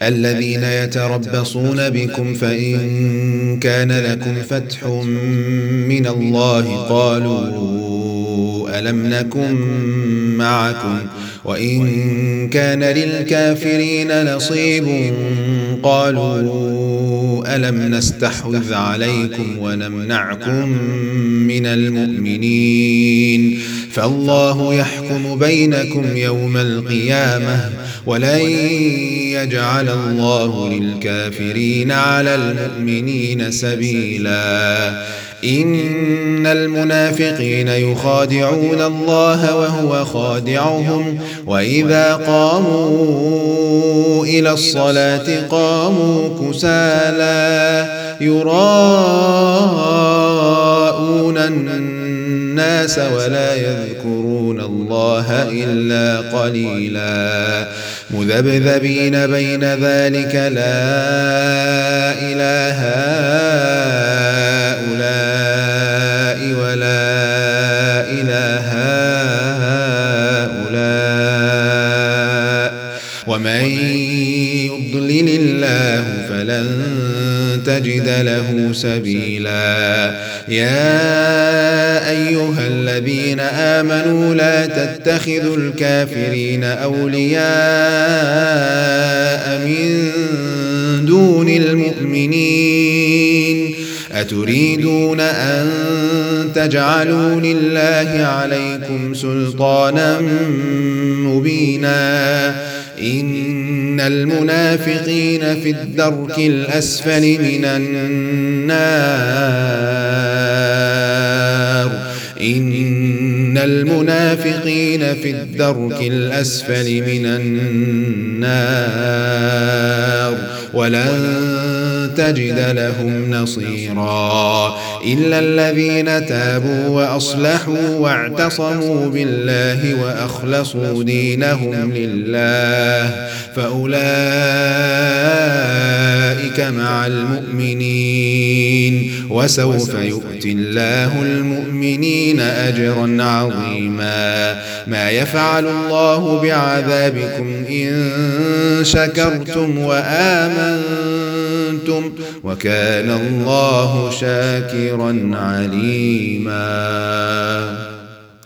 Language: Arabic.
الذين يتربصون بكم فإن كان لكم فتح من الله قالوا ألم نكن معكم وإن كان للكافرين نصيب قالوا ألم نستحوذ عليكم ونمنعكم من المؤمنين فالله يحكم بينكم يوم القيامة ولن يجعل الله للكافرين على المؤمنين سبيلا إن المنافقين يخادعون الله وهو خادعهم وإذا قاموا إلى الصلاة قاموا كسالى يراءون الناس ولا يذكرون الله إلا قليلا مذبذبين بين ذلك لا إله هؤلاء ولا إله هؤلاء ومن يضلل الله فلن تجد له سبيلا يا أيها الذين آمنوا لا تتخذوا الكافرين أولياء من دون المؤمنين أتريدون أن تجعلوا لله عليكم سلطانا مبينا إن المنافقين في الدرك الأسفل من النار إن المنافقين في الدرك الأسفل من النار ولن تجد لهم نصيرا إلا الذين تابوا وأصلحوا واعتصموا بالله وأخلصوا دينهم لله فأولئك مع المؤمنين وسوف يؤتي الله المؤمنين أجرا عظيما ما يفعل الله بعذابكم إن شكرتم وآمنتم وكان الله شاكرا عليما.